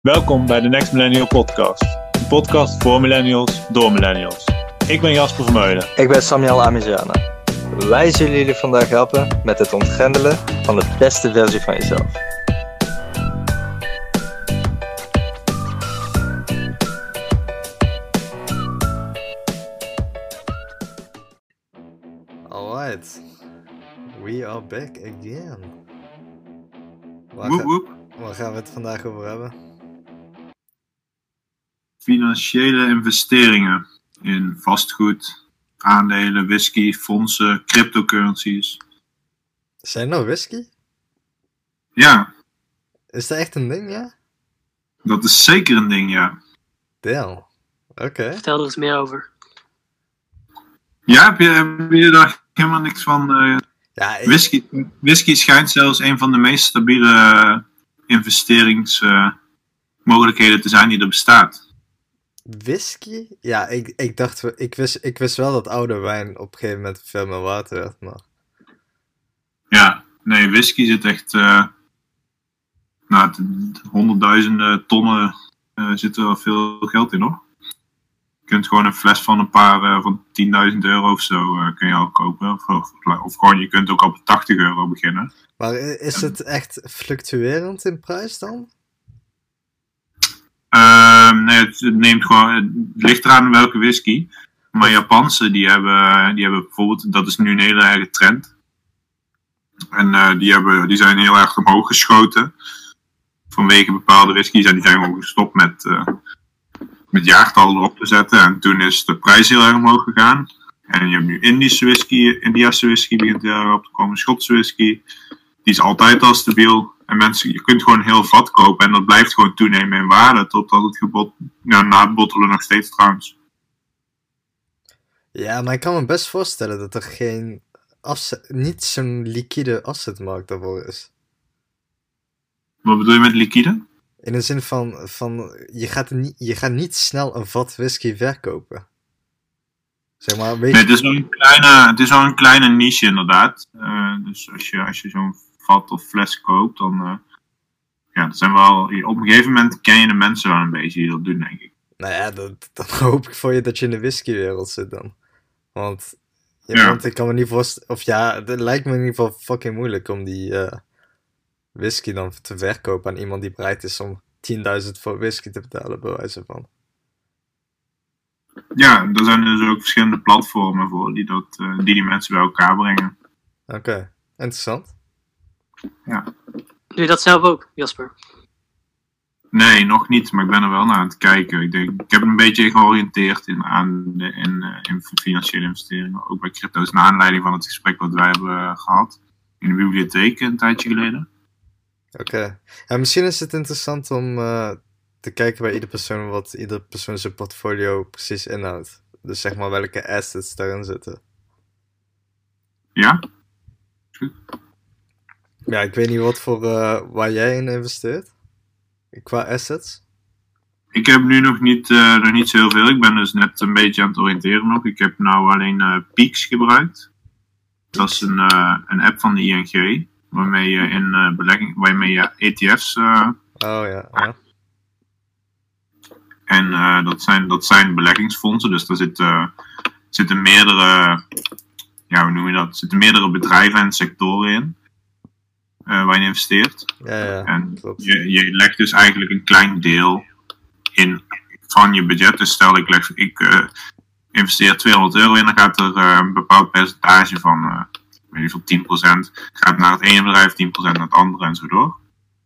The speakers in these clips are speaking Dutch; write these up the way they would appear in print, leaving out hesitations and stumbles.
Welkom bij de Next Millennial Podcast. Een podcast voor millennials, door millennials. Ik ben Jasper Vermeulen. Ik ben Samuel Amiziana. Wij zullen jullie vandaag helpen met het ontgrendelen van de beste versie van jezelf. Alright, we are back again. Woep woep. Waar gaan we het vandaag over hebben? Financiële investeringen in vastgoed, aandelen, whisky, fondsen, cryptocurrencies. Zijn er whisky? Ja, Is dat echt een ding, ja? dat is zeker een ding, ja. Damn. Oké. Vertel er eens meer over. Ja, heb je daar helemaal niks van? Ja, Whisky schijnt zelfs een van de meest stabiele investeringsmogelijkheden te zijn die er bestaat. whisky? Ja, ik wist wel dat oude wijn op een gegeven moment veel meer water werd, maar... Ja, nee, whisky zit echt... honderdduizenden tonnen zit er wel veel geld in, hoor. Je kunt gewoon een fles van een paar van 10.000 euro of zo kun je al kopen. Of gewoon, je kunt ook op 80 euro beginnen. Maar is het echt fluctuerend in prijs dan? Nee, het neemt gewoon, het ligt eraan welke whisky. Maar Japanse, die hebben bijvoorbeeld, dat is nu een hele erge trend. En die zijn heel erg omhoog geschoten. Vanwege bepaalde whiskies en die zijn gewoon gestopt met jaartallen erop te zetten. En toen is de prijs heel erg omhoog gegaan. En je hebt nu Indiase whisky begint heel erg op te komen. Schotse whisky, die is altijd al stabiel. En mensen, je kunt gewoon een heel vat kopen en dat blijft gewoon toenemen in waarde. Totdat het na het bottelen nog steeds trouwens. Ja, maar ik kan me best voorstellen dat er niet zo'n liquide assetmarkt daarvoor is. Wat bedoel je met liquide? In de zin van je gaat niet snel een vat whisky verkopen. Zeg maar, weet Nee, je... het is wel een kleine niche inderdaad. Dus als je zo'n vat of fles koopt, dan... dat zijn wel... Op een gegeven moment ken je de mensen wel een beetje die dat doen, denk ik. Nou ja, dan hoop ik voor je dat je in de whiskywereld zit dan. Want ik kan me niet voorstellen... Of ja, het lijkt me in ieder geval fucking moeilijk om die whisky dan te verkopen aan iemand die bereid is om 10.000 voor whisky te betalen, bij wijze van. Ja, er zijn dus ook verschillende platformen voor die mensen bij elkaar brengen. Oké, interessant. Ja. Doe je dat zelf ook, Jasper? Nee, nog niet, maar ik ben er wel naar aan het kijken. Ik heb een beetje georiënteerd in financiële investeringen. Ook bij crypto's, naar aanleiding van het gesprek wat wij hebben gehad in de bibliotheek een tijdje geleden. Oké. Ja, misschien is het interessant om te kijken bij wat ieder persoon zijn portfolio precies inhoudt. Dus zeg maar welke assets daarin zitten. Ja? Ja, ik weet niet wat voor waar jij in investeert. Qua assets. Ik heb nu nog niet zo heel veel. Ik ben dus net een beetje aan het oriënteren nog. Ik heb nou alleen Peaks gebruikt. Dat is een app van de ING. Waarmee je ETF's... Oh ja. En dat zijn beleggingsfondsen. Dus daar zitten meerdere... hoe noem je dat? Er zitten meerdere bedrijven en sectoren in. Waar je investeert. Ja, en klopt. je legt dus eigenlijk een klein deel in van je budget. Dus stel ik investeer 200 euro in, dan gaat er een bepaald percentage van, weet niet veel, 10% gaat naar het ene bedrijf, 10% naar het andere en zo door.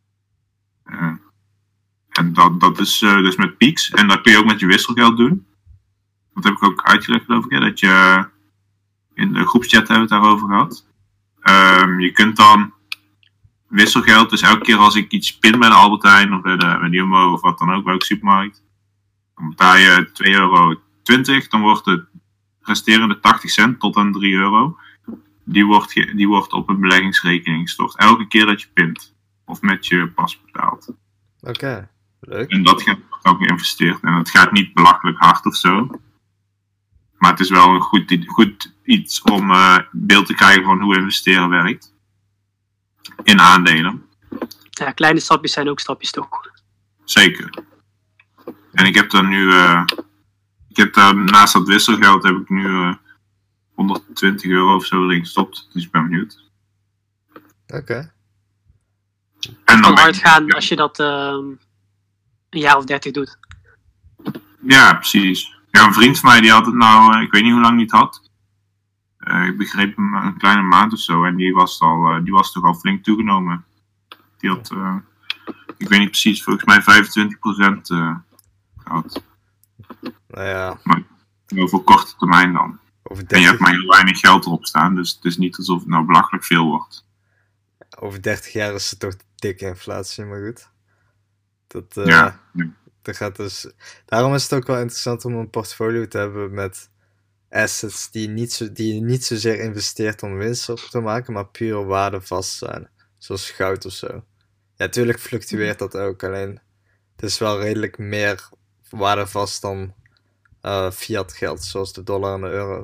En dat is dus met Peaks. En dat kun je ook met je wisselgeld doen. Dat heb ik ook uitgelegd, geloof ik. Dat je in de groepschat hebben we het daarover gehad. Je kunt dan wisselgeld, dus elke keer als ik iets pin bij de Albert Heijn of bij de Jumbo of wat dan ook, welke supermarkt, dan betaal je €2,20, dan wordt de resterende 80 cent tot aan €3, die wordt op een beleggingsrekening gestort. Elke keer dat je pint of met je pas betaalt. Oké, leuk. En dat wordt ook geïnvesteerd. En het gaat niet belachelijk hard of zo. Maar het is wel een goed iets om beeld te krijgen van hoe investeren werkt. In aandelen. Ja, kleine stapjes zijn ook stapjes toch? Zeker. En ik heb dan nu, naast dat wisselgeld heb ik nu 120 euro of zo erin gestopt. Dus ik ben benieuwd. Oké. En kan dan hard gaan als je dat een jaar of 30 doet. Ja, precies. Ja, een vriend van mij die had het nou, ik weet niet hoe lang hij het had. Ik begreep hem een kleine maand of zo. En die was toch al flink toegenomen. Die had, ik weet niet precies, volgens mij 25% gehad. Nou ja, Maar over korte termijn dan. over En je 30, hebt maar heel weinig geld erop staan. Dus het is niet alsof het nou belachelijk veel wordt. over 30 jaar is het toch dikke inflatie, maar goed. Dat, Ja. dat gaat dus... Daarom is het ook wel interessant om een portfolio te hebben met assets die je niet zozeer investeert om winst op te maken, maar puur waardevast zijn. Zoals goud of zo. Ja, tuurlijk fluctueert dat ook, alleen het is wel redelijk meer waardevast dan fiat geld, zoals de dollar en de euro.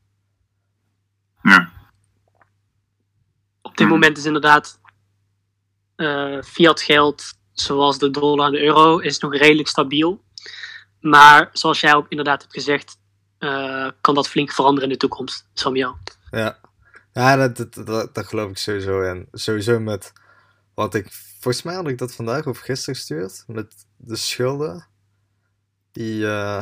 Ja. Op dit moment is inderdaad fiat geld, zoals de dollar en de euro, is nog redelijk stabiel. Maar zoals jij ook inderdaad hebt gezegd, kan dat flink veranderen in de toekomst, Samuel. Ja, ja dat geloof ik sowieso in. Sowieso met wat ik... Volgens mij had ik dat vandaag of gisteren gestuurd. Met de schulden. Die,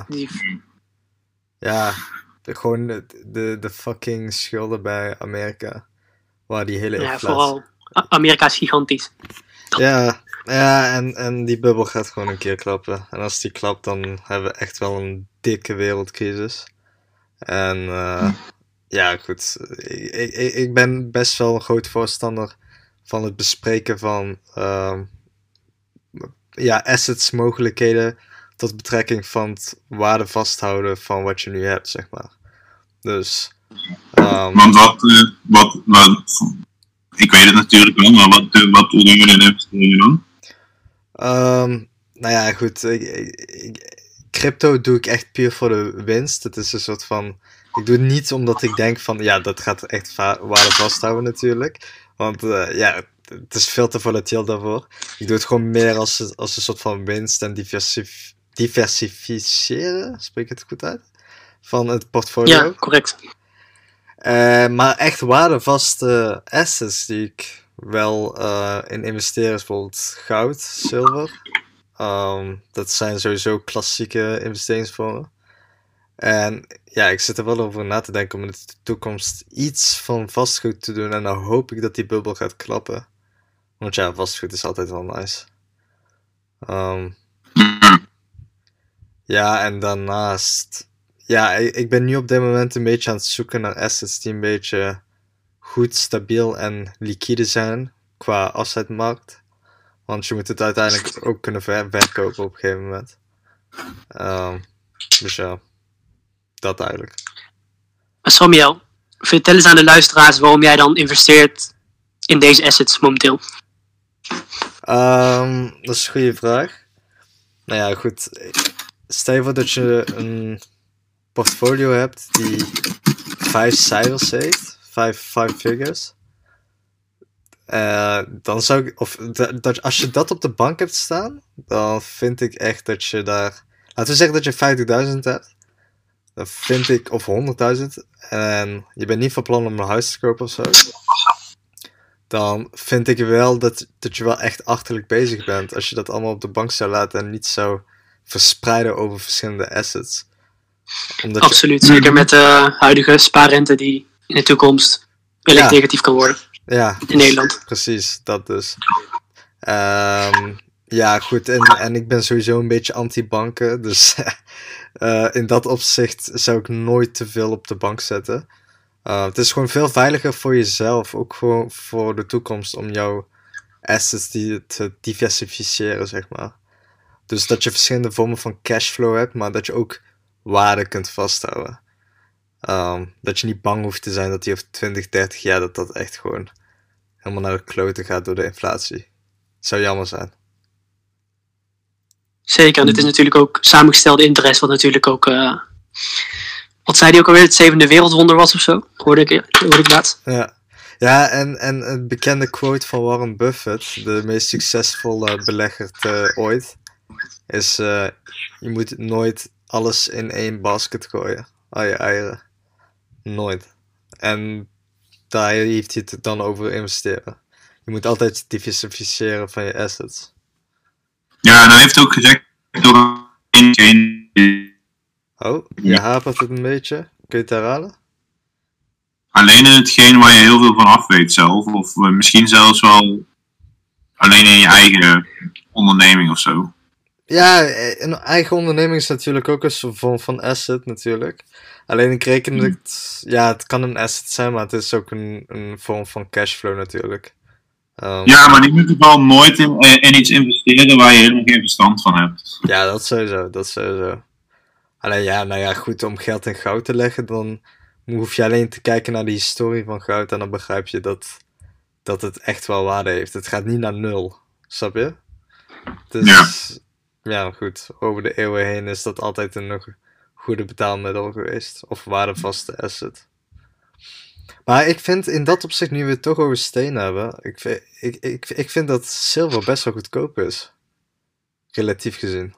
ja, gewoon de fucking schulden bij Amerika. Waar die hele Ja, inflatie... vooral Amerika is gigantisch. Ja, en die bubbel gaat gewoon een keer klappen. En als die klapt, dan hebben we echt wel een dikke wereldcrisis. En ja, goed. Ik ben best wel een groot voorstander van het bespreken van assets, mogelijkheden, tot betrekking van het waarde vasthouden van wat je nu hebt, zeg maar. Dus... Want wat, ik weet het natuurlijk wel, maar wat doen we in investeringen dan? Nou ja, goed. Crypto doe ik echt puur voor de winst. Het is een soort van... Ik doe het niet omdat ik denk van... Ja, dat gaat echt waarde vasthouden natuurlijk. Want ja, het is veel te volatiel daarvoor. Ik doe het gewoon meer als een soort van winst en diversificeren. Spreek ik het goed uit? Van het portfolio. Ja, correct. Maar echt waardevaste assets die ik wel in investeer is bijvoorbeeld goud, zilver. Dat zijn sowieso klassieke investeringsvormen. En ja, ik zit er wel over na te denken om in de toekomst iets van vastgoed te doen. En dan hoop ik dat die bubbel gaat klappen. Want ja, vastgoed is altijd wel nice. Ja, en daarnaast... Ja, ik ben nu op dit moment een beetje aan het zoeken naar assets die een beetje goed, stabiel en liquide zijn qua afzetmarkt. Want je moet het uiteindelijk ook kunnen verkopen op een gegeven moment. Dus ja, dat eigenlijk. Samuel, vertel eens aan de luisteraars waarom jij dan investeert in deze assets momenteel. Dat is een goede vraag. Nou ja, goed. Stel je voor dat je een portfolio hebt die 5 cijfers heeft, 5 figures. Dan zou ik, als je dat op de bank hebt staan, dan vind ik echt dat je daar, laten we zeggen dat je 50.000 hebt, dan vind ik, of 100.000, en je bent niet van plan om een huis te kopen of zo, dan vind ik wel dat je wel echt achterlijk bezig bent als je dat allemaal op de bank zou laten en niet zou verspreiden over verschillende assets. Absoluut, zeker met de huidige spaarrente die in de toekomst wellicht negatief kan worden. Ja, in Nederland. Precies, dat dus. Ja, goed, en ik ben sowieso een beetje anti-banken, dus in dat opzicht zou ik nooit te veel op de bank zetten. Het is gewoon veel veiliger voor jezelf, ook voor de toekomst, om jouw assets te diversificeren, zeg maar. Dus dat je verschillende vormen van cashflow hebt, maar dat je ook waarde kunt vasthouden. Dat je niet bang hoeft te zijn dat die over 20, 30 jaar dat echt gewoon helemaal naar de kloten gaat door de inflatie. Zou jammer zijn. Zeker, en dit is natuurlijk ook samengestelde interest, wat natuurlijk ook, wat zei die ook alweer, het 7e wereldwonder was of zo? Hoorde ik laatst. Ja, en het bekende quote van Warren Buffett, de meest succesvolle belegger ooit. is je moet nooit alles in één basket gooien. Al je eieren. Nooit. En daar heeft hij het dan over investeren. Je moet altijd diversificeren van je assets. Ja, en hij heeft ook gezegd door één. Oh, je hapert het een beetje. Kun je het herhalen? Alleen in hetgeen waar je heel veel van af weet zelf. Of misschien zelfs wel alleen in je eigen onderneming of zo. Ja, een eigen onderneming is natuurlijk ook een vorm van asset natuurlijk. Alleen ik reken het... Ja, het kan een asset zijn, maar het is ook een vorm van cashflow natuurlijk. Ja, maar je moet wel nooit in iets investeren waar je helemaal geen verstand van hebt. Ja, dat sowieso. Alleen ja, nou ja, goed, om geld in goud te leggen, dan hoef je alleen te kijken naar de historie van goud en dan begrijp je dat het echt wel waarde heeft. Het gaat niet naar 0, snap je? Dus, ja, goed, over de eeuwen heen is dat altijd een nog goede betaalmiddel geweest. Of waardevaste asset. Maar ik vind in dat opzicht, nu we het toch over steen hebben, ik vind dat zilver best wel goedkoop is. Relatief gezien.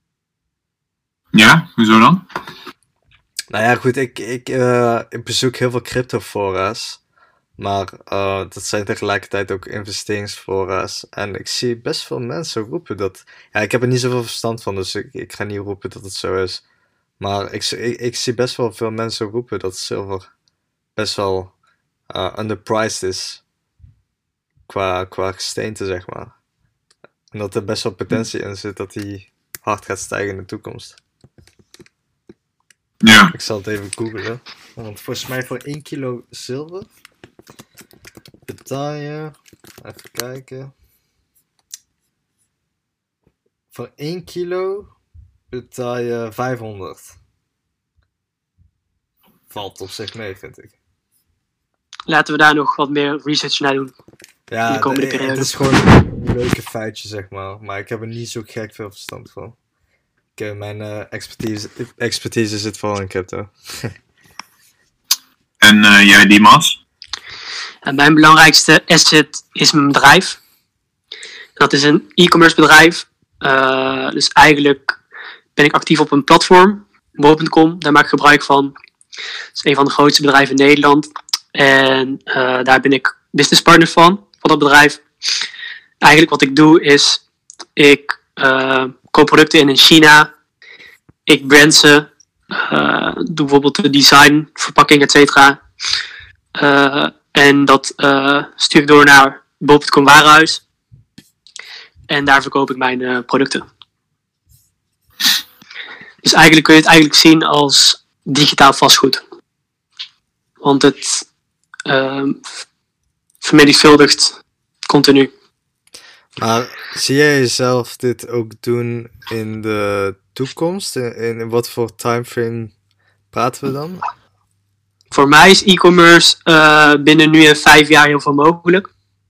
Ja, hoezo dan? Nou ja, goed, ik bezoek heel veel cryptofora's. Maar dat zijn tegelijkertijd ook investeringsfora's. En ik zie best veel mensen roepen dat... Ja, ik heb er niet zoveel verstand van, dus ik ga niet roepen dat het zo is. Maar ik zie best wel veel mensen roepen dat zilver best wel underpriced is. Qua gesteente, zeg maar. En dat er best wel potentie in zit dat die hard gaat stijgen in de toekomst. Ja. Ik zal het even googlen. Want volgens mij voor 1 kilo zilver betaal je... Even kijken. Voor 1 kilo betaal je 500. Valt op zich mee, vind ik. Laten we daar nog wat meer research naar doen. Ja, in de komende periode. het is gewoon een leuke feitje, zeg maar. Maar ik heb er niet zo gek veel verstand van. Mijn expertise zit vooral in crypto. En jij, Dimas? En mijn belangrijkste asset is mijn bedrijf. Dat is een e-commerce bedrijf. Dus eigenlijk ben ik actief op een platform, bol.com. Daar maak ik gebruik van. Het is een van de grootste bedrijven in Nederland. En daar ben ik businesspartner van dat bedrijf. Eigenlijk wat ik doe is, ik koop producten in China. Ik brand ze. Doe bijvoorbeeld de design, verpakking, etc. En dat stuur ik door naar bol.com warenhuis. En daar verkoop ik mijn producten. Dus eigenlijk kun je het eigenlijk zien als digitaal vastgoed. Want het vermenigvuldigt continu. Maar zie jij jezelf dit ook doen in de toekomst? In wat voor timeframe praten we dan? Voor mij is e-commerce binnen nu en 5 jaar heel veel mogelijk.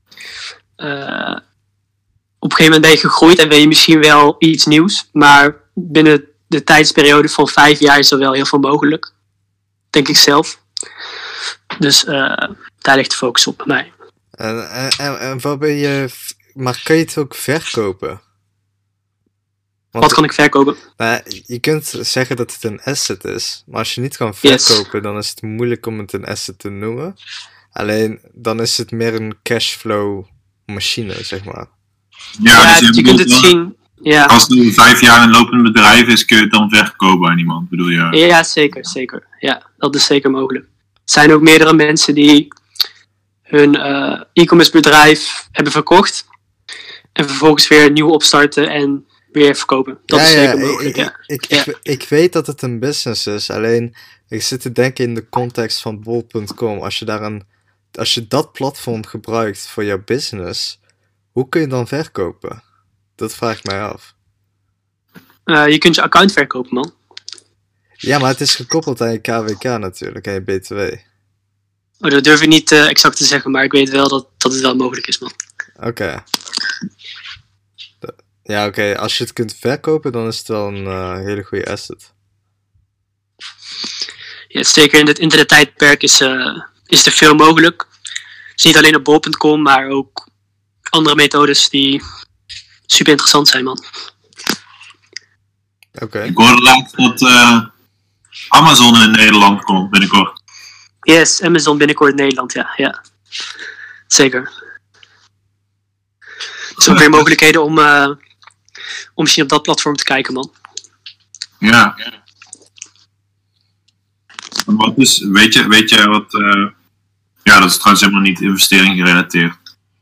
Op een gegeven moment ben je gegroeid en ben je misschien wel iets nieuws. Maar binnen de tijdsperiode van 5 jaar is er wel heel veel mogelijk. Denk ik zelf. Dus daar ligt de focus op bij mij. En wat ben je... Maar kan je het ook verkopen? Want, wat kan ik verkopen? Nou, je kunt zeggen dat het een asset is. Maar als je niet kan verkopen, dan is het moeilijk om het een asset te noemen. Alleen, dan is het meer een cashflow machine, zeg maar. Ja, dus je kunt het zien. Ja. Als het 5 jaar een lopend bedrijf is, kun je het dan verkopen aan iemand, bedoel je? Ja, zeker. Ja, dat is zeker mogelijk. Er zijn ook meerdere mensen die hun e-commerce bedrijf hebben verkocht. En vervolgens weer nieuw opstarten en weer verkopen. Dat is zeker mogelijk, Ik weet dat het een business is. Alleen, ik zit te denken in de context van bol.com. Als je dat platform gebruikt voor jouw business, hoe kun je dan verkopen? Dat vraag ik mij af. Je kunt je account verkopen, man. Ja, maar het is gekoppeld aan je KVK natuurlijk, aan je BTW. Oh, dat durf ik niet exact te zeggen, maar ik weet wel dat het wel mogelijk is, man. Oké. Ja, oké. Als je het kunt verkopen, dan is het wel een hele goede asset. Ja, zeker in het internettijdperk is er veel mogelijk. Dus niet alleen op bol.com, maar ook andere methodes die super interessant zijn, man. Oké. Ik hoorde laatst dat Amazon in Nederland komt binnenkort. Yes, Amazon binnenkort in Nederland, ja. Zeker. Dus ook weer mogelijkheden om misschien op dat platform te kijken, man. Ja. Wat is, weet je wat... ja, dat is trouwens helemaal niet investering gerelateerd.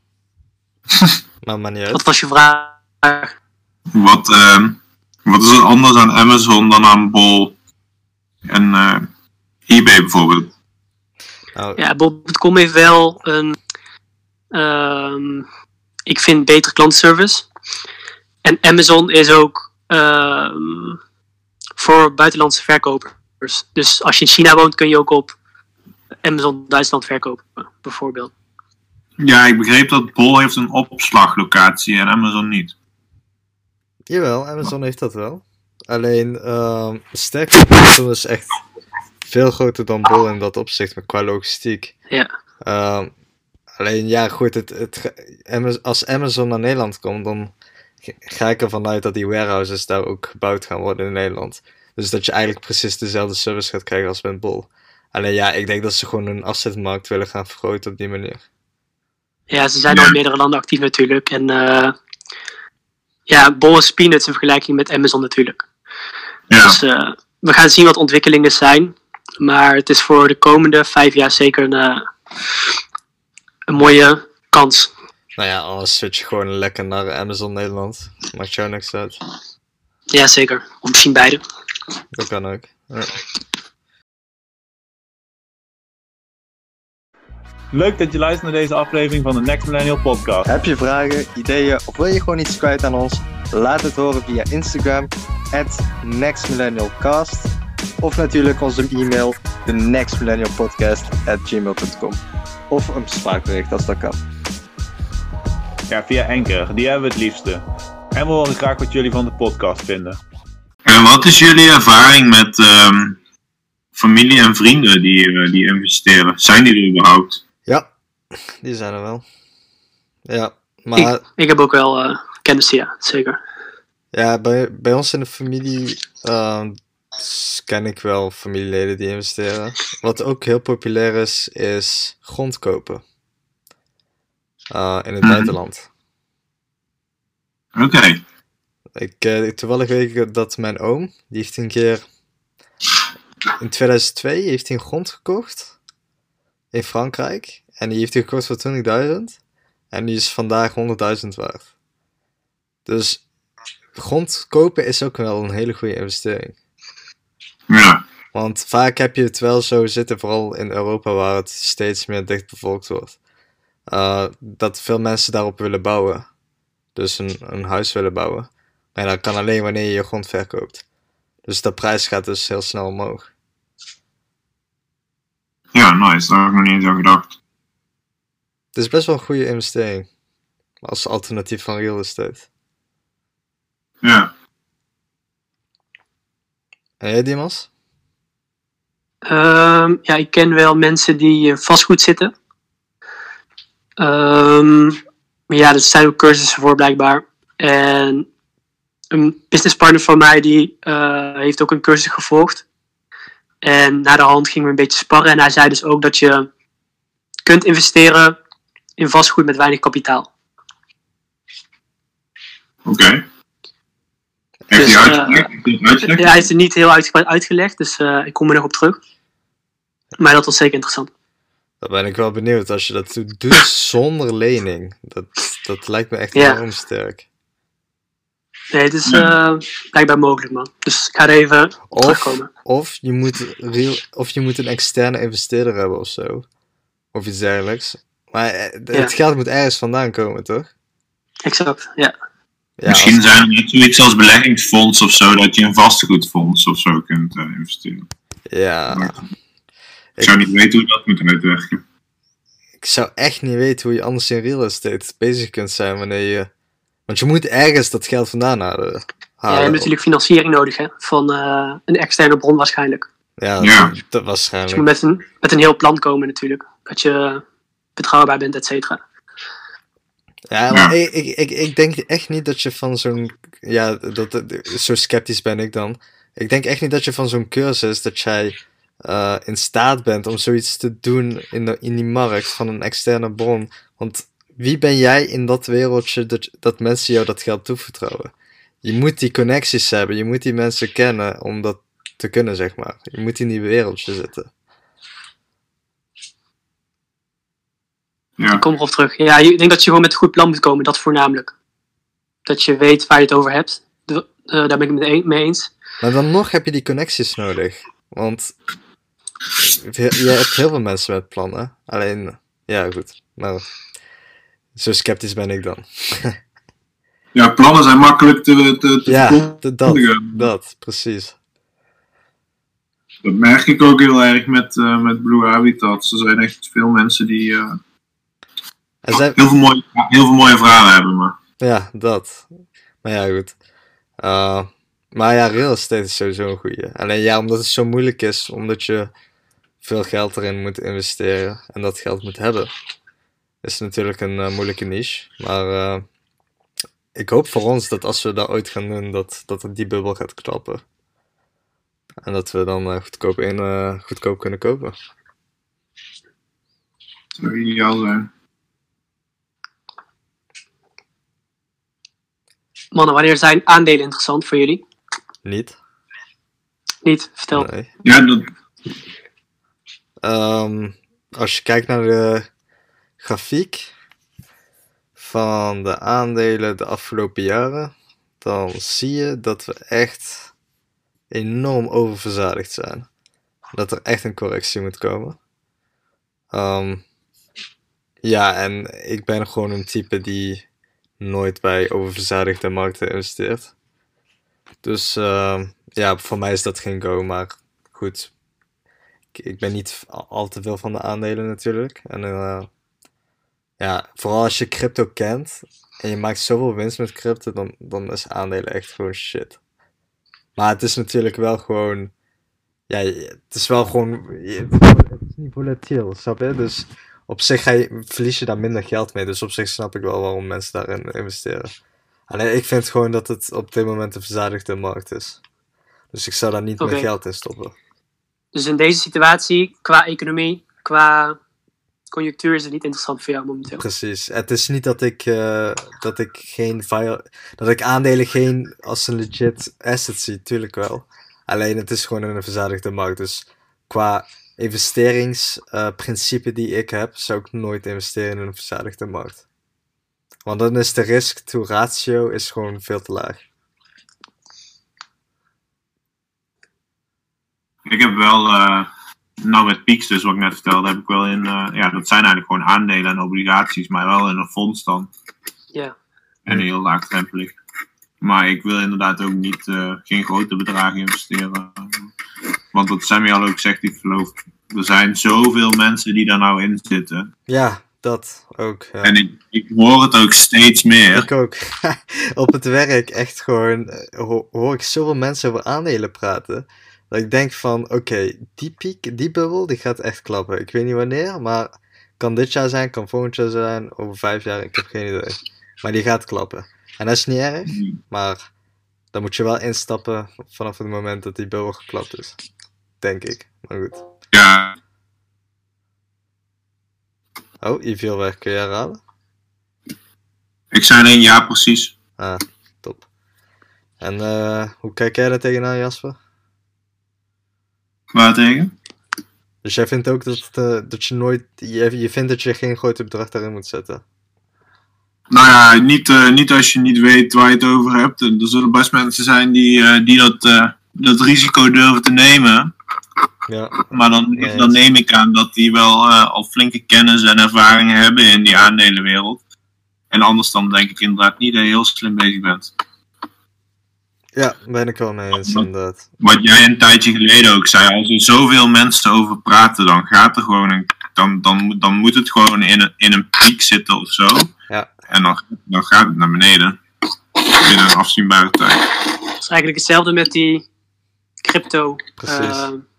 Maar niet uit. Wat was je vraag? Wat is er anders aan Amazon dan aan Bol en eBay bijvoorbeeld? Nou, Ja, bol.com heeft wel een... ik vind betere klantenservice. En Amazon is ook voor buitenlandse verkopers. Dus als je in China woont, kun je ook op Amazon Duitsland verkopen, bijvoorbeeld. Ja, ik begreep dat Bol heeft een opslaglocatie en Amazon niet. Jawel, Amazon heeft dat wel. Alleen, sterker, Amazon is echt veel groter dan Bol in dat opzicht, maar qua logistiek. Ja. Alleen, ja, goed, als Amazon naar Nederland komt, dan ga ik ervan uit dat die warehouses daar ook gebouwd gaan worden in Nederland. Dus dat je eigenlijk precies dezelfde service gaat krijgen als met Bol. Alleen ja, ik denk dat ze gewoon hun afzetmarkt willen gaan vergroten op die manier. Ja, ze zijn al in meerdere landen actief natuurlijk. En ja, Bol is peanuts in vergelijking met Amazon natuurlijk. Ja. Dus we gaan zien wat ontwikkelingen zijn. Maar het is voor de komende 5 jaar zeker een mooie kans. Nou ja, anders switch je gewoon lekker naar Amazon Nederland. Maakt jou niks uit. Ja, zeker. Of misschien beide. Dat kan ook. Ja. Leuk dat je luistert naar deze aflevering van de Next Millennial Podcast. Heb je vragen, ideeën of wil je gewoon iets kwijt aan ons? Laat het horen via Instagram @nextmillennialcast of natuurlijk onze e-mail thenextmillennialpodcast@gmail.com of een spraakbericht als dat kan. Ja, via Anchor. Die hebben we het liefste. En we horen graag wat jullie van de podcast vinden. En wat is jullie ervaring met familie en vrienden die investeren? Zijn die er überhaupt? Ja, die zijn er wel. Ja, maar Ik heb ook wel kennis, ja, zeker. ja, bij ons in de familie ken ik wel familieleden die investeren. Wat ook heel populair is grond kopen. In het buitenland. Oké. Toevallig weet ik dat mijn oom, die heeft een keer in 2002 heeft hij een grond gekocht in Frankrijk. En die heeft hij gekocht voor 20.000. En die is vandaag 100.000 waard. Dus grond kopen is ook wel een hele goede investering. Ja. Want vaak heb je het wel zo zitten, vooral in Europa waar het steeds meer dichtbevolkt wordt. Dat veel mensen daarop willen bouwen. Dus een huis willen bouwen. Maar dat kan alleen wanneer je je grond verkoopt. Dus de prijs gaat dus heel snel omhoog. Ja, nice. Daar heb ik nog niet eens aan gedacht. Het is best wel een goede investering. Als alternatief van real estate. Ja. En jij, Dimas? Ja, ik ken wel mensen die in vastgoed zitten. Maar ja, er zijn ook cursussen voor blijkbaar. En een businesspartner van mij die heeft ook een cursus gevolgd. En na de hand gingen we een beetje sparren. En hij zei dus ook dat je kunt investeren in vastgoed met weinig kapitaal. Oké. Dus, Heeft hij uitgelegd? Ja, hij is er niet heel uitgebreid uitgelegd, dus ik kom er nog op terug. Maar dat was zeker interessant. Daar ben ik wel benieuwd. Als je dat doet zonder lening. Dat lijkt me echt enorm sterk. Nee, het is blijkbaar mogelijk, man. Dus ik ga er even terugkomen. Of je moet een externe investeerder hebben of zo. Of iets dergelijks. Maar het geld moet ergens vandaan komen, toch? Exact, ja. Ja, Misschien zijn er net zoiets als beleggingsfonds of zo, dat je een vastgoedfonds of zo kunt investeren. Ja. Ik zou niet weten hoe dat moet uitwerken. Ik zou echt niet weten hoe je anders in real estate bezig kunt zijn wanneer je... Want je moet ergens dat geld vandaan halen. Ja, je hebt natuurlijk financiering nodig, hè. Van een externe bron waarschijnlijk. Ja. Dat Dus waarschijnlijk. je moet met een heel plan komen natuurlijk. Dat je betrouwbaar bent, et cetera. Ja, maar ik denk echt niet dat je van zo'n... Ja, zo sceptisch ben ik dan. Ik denk echt niet dat je van zo'n cursus, dat jij in staat bent om zoiets te doen in die markt van een externe bron. Want wie ben jij in dat wereldje dat mensen jou dat geld toevertrouwen? Je moet die connecties hebben, je moet die mensen kennen om dat te kunnen, zeg maar. Je moet in die wereldje zitten. Ja. Ik kom erop terug. Ja, ik denk dat je gewoon met een goed plan moet komen, dat voornamelijk. Dat je weet waar je het over hebt. Daar ben ik het mee eens. Maar dan nog heb je die connecties nodig. Want je hebt heel veel mensen met plannen. Alleen, ja goed. Maar zo sceptisch ben ik dan. Ja, plannen zijn makkelijk te Ja, verkondigen. dat, precies. Dat merk ik ook heel erg met Blue Habitats. Er zijn echt veel mensen die En zij... heel veel mooie verhalen hebben. Maar... Ja, dat. Maar ja, goed. Maar ja, real estate is sowieso een goeie. Alleen ja, omdat het zo moeilijk is, omdat je veel geld erin moet investeren en dat geld moet hebben, is natuurlijk een moeilijke niche. Maar ik hoop voor ons dat als we dat ooit gaan doen, dat die bubbel gaat klappen. En dat we dan goedkoop kunnen kopen. Dat zou ideaal zijn. Mannen, wanneer zijn aandelen interessant voor jullie? Niet? Niet, vertel. Nee. Ja, dat, Als je kijkt naar de grafiek van de aandelen de afgelopen jaren, dan zie je dat we echt enorm oververzadigd zijn. Dat er echt een correctie moet komen. Ja, en ik ben gewoon een type die nooit bij oververzadigde markten investeert. Dus ja, voor mij is dat geen go, maar goed. Ik ben niet al te veel van de aandelen natuurlijk. En ja, vooral als je crypto kent en je maakt zoveel winst met crypto, dan is aandelen echt gewoon shit. Maar het is natuurlijk wel gewoon... Ja, het is wel gewoon... Het is niet volatiel, snap je? Dus op zich verlies je daar minder geld mee. Dus op zich snap ik wel waarom mensen daarin investeren. Alleen ik vind gewoon dat het op dit moment een verzadigde markt is. Dus ik zou daar niet meer geld in stoppen. Dus in deze situatie, qua economie, qua conjunctuur, is het niet interessant voor jou momenteel. Precies. Het is niet dat ik aandelen geen als een legit asset zie, tuurlijk wel. Alleen het is gewoon een verzadigde markt. Dus qua investeringsprincipe die ik heb, zou ik nooit investeren in een verzadigde markt. Want dan is de risk-to-ratio is gewoon veel te laag. ik heb wel, nou met Peaks dus, wat ik net vertelde, heb ik wel in, ja, dat zijn eigenlijk gewoon aandelen en obligaties, maar wel in een fonds dan. Ja. En heel laagdrempelig. Maar ik wil inderdaad ook niet, geen grote bedragen investeren. Want wat Sammy al ook zegt, ik geloof, er zijn zoveel mensen die daar nou in zitten. Ja, dat ook. Ja. En ik hoor het ook steeds meer. Ik ook. Op het werk echt gewoon hoor ik zoveel mensen over aandelen praten. Dat ik denk van, oké, die piek, die bubbel, die gaat echt klappen. Ik weet niet wanneer, maar kan dit jaar zijn, kan volgend jaar zijn, over 5 jaar, ik heb geen idee. Maar die gaat klappen. En dat is niet erg, maar dan moet je wel instappen vanaf het moment dat die bubbel geklapt is. Denk ik, maar goed. Ja. Oh, je viel weg, kun je herhalen? Ik zei er een jaar precies. Ah, top. En hoe kijk jij daar tegenaan, Jasper? Waar tegen? Dus jij vindt ook dat je nooit... Je vindt dat je geen grote bedrag daarin moet zetten? Nou ja, niet als je niet weet waar je het over hebt. Er zullen best mensen zijn die dat risico durven te nemen. Ja. Maar dan neem ik aan dat die wel al flinke kennis en ervaring hebben in die aandelenwereld. En anders dan denk ik inderdaad niet dat je heel slim bezig bent. Ja, ben ik wel mee eens inderdaad. Wat jij een tijdje geleden ook zei, als er zoveel mensen over praten, dan gaat er gewoon dan moet het gewoon in een piek zitten of zo. Ja. En dan gaat het naar beneden. Binnen een afzienbare tijd. Het is eigenlijk hetzelfde met die crypto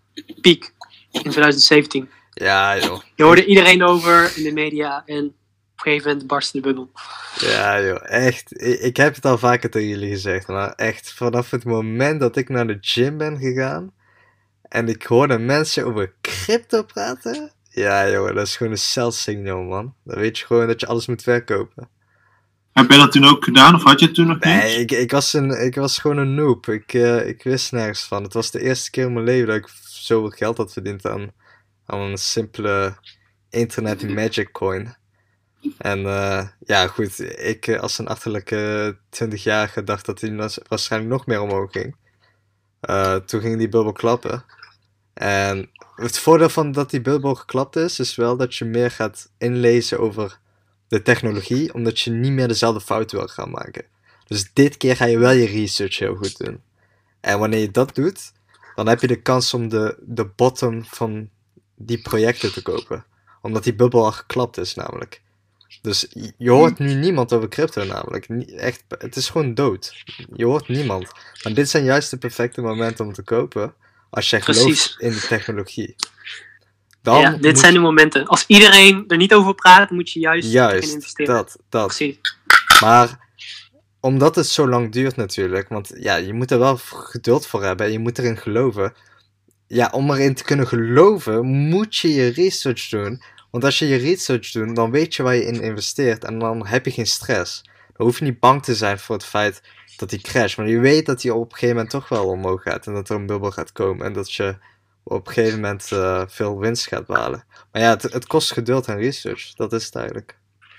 piek in 2017. Ja, joh. Je hoorde iedereen over in de media en een gegeven moment barstte de bubbel. Ja, joh, echt. Ik heb het al vaker tegen jullie gezegd, maar echt vanaf het moment dat ik naar de gym ben gegaan en ik hoorde mensen over crypto praten, ja, joh, dat is gewoon een sell-signal, man. Dan weet je gewoon dat je alles moet verkopen. Heb je dat toen ook gedaan, of had je het toen nog niet? Nee, ik was gewoon een noob. Ik wist nergens van. Het was de eerste keer in mijn leven dat ik zoveel geld had verdiend aan een simpele internet magic coin. En ja, goed, ik als een achterlijke 20-jarige dacht dat hij waarschijnlijk nog meer omhoog ging. Toen ging die bubbel klappen. En het voordeel van dat die bubbel geklapt is wel dat je meer gaat inlezen over de technologie, omdat je niet meer dezelfde fouten wil gaan maken. Dus dit keer ga je wel je research heel goed doen. En wanneer je dat doet, dan heb je de kans om de bottom van die projecten te kopen. Omdat die bubbel al geklapt is namelijk. Dus je hoort nu niemand over crypto namelijk. Echt, het is gewoon dood. Je hoort niemand. Maar dit zijn juist de perfecte momenten om te kopen. Als jij gelooft in de technologie. Dan ja, dit zijn de momenten. Als iedereen er niet over praat, moet je juist erin investeren. Dat. Precies. Maar omdat het zo lang duurt natuurlijk. Want ja, je moet er wel geduld voor hebben. En je moet erin geloven. Ja, om erin te kunnen geloven, moet je je research doen. Want als je je research doet, dan weet je waar je in investeert. En dan heb je geen stress. Dan hoef je niet bang te zijn voor het feit dat die crasht. Maar je weet dat die op een gegeven moment toch wel omhoog gaat. En dat er een bubbel gaat komen. En dat je op een gegeven moment veel winst gaat behalen. Maar ja, het kost geduld en research. Dat is het eigenlijk.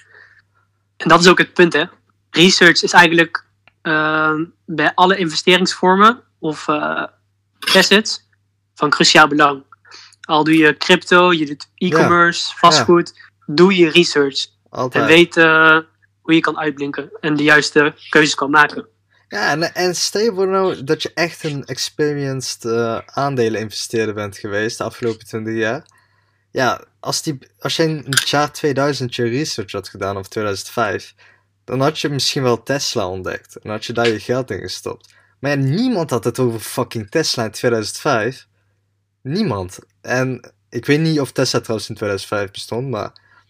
En dat is ook het punt, hè. Research is eigenlijk bij alle investeringsvormen of assets van cruciaal belang. Al doe je crypto, je doet e-commerce, vastgoed, doe je research. Altijd. En weet hoe je kan uitblinken en de juiste keuzes kan maken. Ja, en stel je voor nou dat je echt een experienced aandeleninvesteerder bent geweest de afgelopen 20 jaar. Ja, als je in het jaar 2000 je research had gedaan, of 2005, dan had je misschien wel Tesla ontdekt. En had je daar je geld in gestopt. Maar ja, niemand had het over fucking Tesla in 2005. Niemand. En ik weet niet of Tesla trouwens in 2005 bestond, maar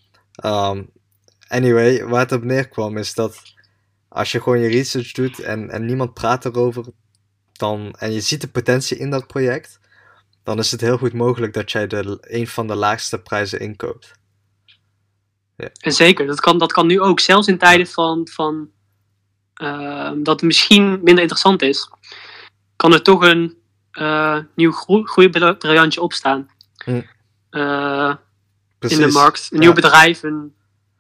anyway, waar het op neerkwam is dat als je gewoon je research doet en niemand praat erover, en je ziet de potentie in dat project, dan is het heel goed mogelijk dat jij een van de laagste prijzen inkoopt. Ja. En zeker, dat kan nu ook, zelfs in tijden van dat het misschien minder interessant is, kan er toch een nieuw groeibriljantje opstaan. In de markt. Een nieuw bedrijf, een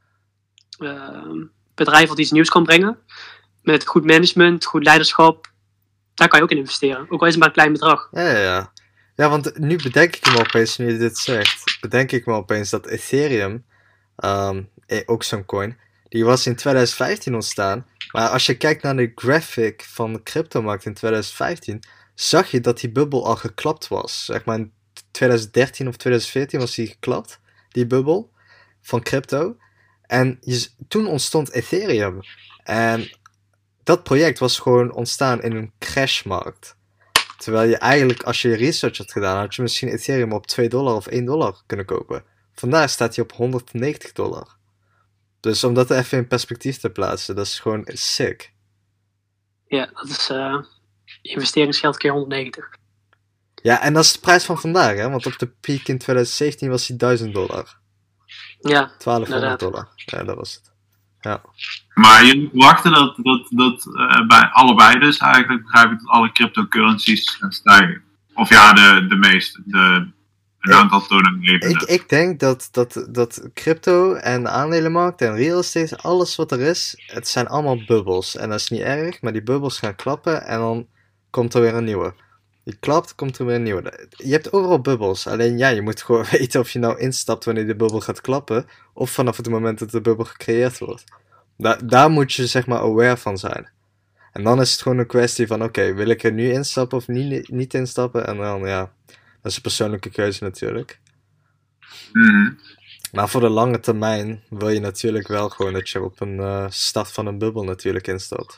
bedrijf wat iets nieuws kan brengen. Met goed management, goed leiderschap. Daar kan je ook in investeren. Ook al is het maar een klein bedrag. Ja, want nu bedenk ik me opeens, nu je dit zegt, bedenk ik me opeens dat Ethereum, ook zo'n coin, die was in 2015 ontstaan. Maar als je kijkt naar de graphic van de cryptomarkt in 2015, zag je dat die bubbel al geklapt was. Zeg maar in 2013 of 2014 was die geklapt, die bubbel van crypto. En toen ontstond Ethereum. En dat project was gewoon ontstaan in een crashmarkt. Terwijl je eigenlijk, als je research had gedaan, had je misschien Ethereum op $2 of $1 kunnen kopen. Vandaag staat hij op $190. Dus om dat even in perspectief te plaatsen, dat is gewoon sick. Ja, dat is investeringsgeld keer 190. Ja, en dat is de prijs van vandaag, hè? Want op de piek in 2017 was hij $1000. Ja, $1200. Ja, dat was het. Ja. Maar je moet verwachten dat bij allebei dus eigenlijk, begrijp ik, dat alle cryptocurrencies stijgen. Of ja, de meeste. Een aantal toonaangevende. Ik denk dat crypto en de aandelenmarkt en real estate, alles wat er is, het zijn allemaal bubbels. En dat is niet erg, maar die bubbels gaan klappen en dan komt er weer een nieuwe. Die klapt, komt er weer een nieuwe. Je hebt overal bubbels, alleen ja, je moet gewoon weten of je nou instapt wanneer de bubbel gaat klappen, of vanaf het moment dat de bubbel gecreëerd wordt. Daar moet je zeg maar aware van zijn. En dan is het gewoon een kwestie van, oké, wil ik er nu instappen of niet instappen? En dan ja, dat is een persoonlijke keuze natuurlijk. Maar voor de lange termijn wil je natuurlijk wel gewoon dat je op een start van een bubbel natuurlijk instapt.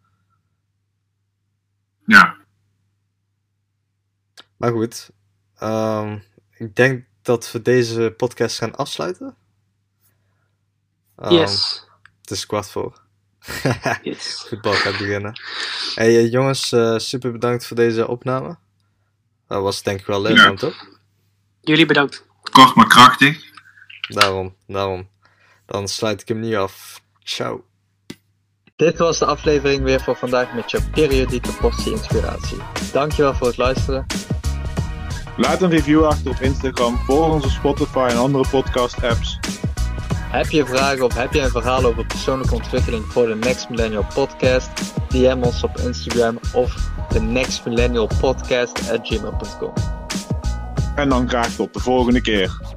Ja. Maar goed, ik denk dat we deze podcast gaan afsluiten. Yes. Het is 4:15. Yes. Voetbal gaat beginnen. Hey jongens, super bedankt voor deze opname. Dat was denk ik wel leerzaam, toch? Jullie bedankt. Kort maar krachtig. Daarom. Dan sluit ik hem nu af. Ciao. Dit was de aflevering weer voor vandaag met je periodieke portie inspiratie. Dankjewel voor het luisteren. Laat een review achter op Instagram, volg ons op Spotify en andere podcast apps. Heb je vragen of heb je een verhaal over persoonlijke ontwikkeling voor de Next Millennial Podcast? DM ons op Instagram of de nextmillennialpodcast@gmail.com. En dan graag tot de volgende keer.